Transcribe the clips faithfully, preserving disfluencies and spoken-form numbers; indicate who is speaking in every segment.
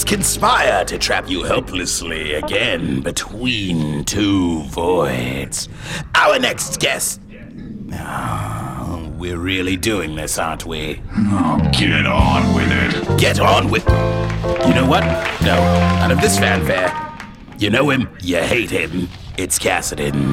Speaker 1: conspire to trap you helplessly again between two voids. Our next guest... Oh, we're really doing this, aren't we?
Speaker 2: Oh, get on with it.
Speaker 1: Get on with... You know what? No, none of this fanfare. You know him, you hate him. It's Kassadin.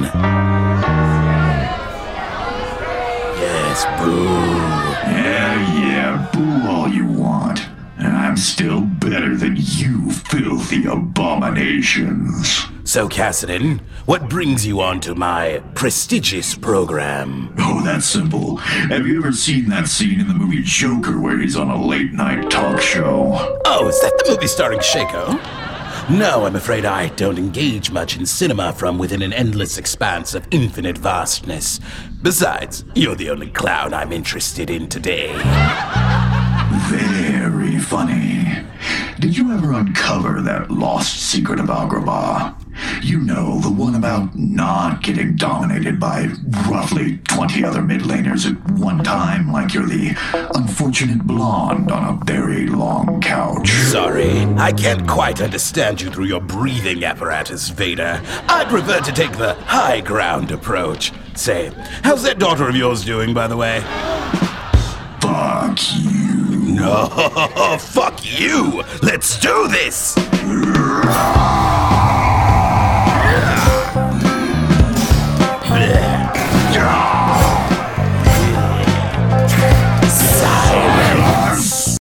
Speaker 1: Yes, boo.
Speaker 2: Yeah, yeah, boo all you want. And I'm still better than you filthy abominations.
Speaker 1: So, Kassadin, what brings you onto my prestigious program?
Speaker 2: Oh, that's simple. Have you ever seen that scene in the movie Joker where he's on a late-night talk show?
Speaker 1: Oh, is that the movie starring Shaco? No, I'm afraid I don't engage much in cinema from within an endless expanse of infinite vastness. Besides, you're the only clown I'm interested in today.
Speaker 2: Very funny. Did you ever uncover that lost secret of Agrabah? You know, the one about not getting dominated by roughly twenty other mid-laners at one time, like you're the unfortunate blonde on a very long couch.
Speaker 1: Sorry, I can't quite understand you through your breathing apparatus, Vader. I prefer to take the high ground approach. Say, how's that daughter of yours doing, by the way?
Speaker 2: Fuck you.
Speaker 1: No, fuck you! Let's do this!